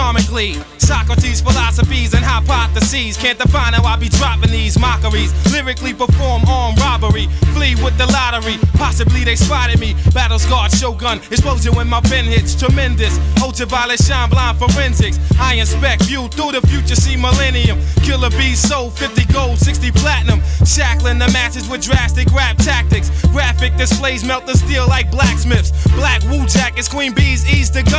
karmically. Socrates' philosophies and hypotheses can't define how I be dropping these mockeries. Lyrically perform armed robbery, flee with the lottery. Possibly they spotted me. Battle scarred shogun, explosion when my pen hits. Tremendous, ultraviolet shine blind forensics. I inspect, view through the future, see millennium. Killer bees sold 50 gold, 60 platinum. Shackling the masses with drastic rap tactics. Graphic displays melt the steel like blacksmiths. Black Wu jackets, queen bees ease the gun.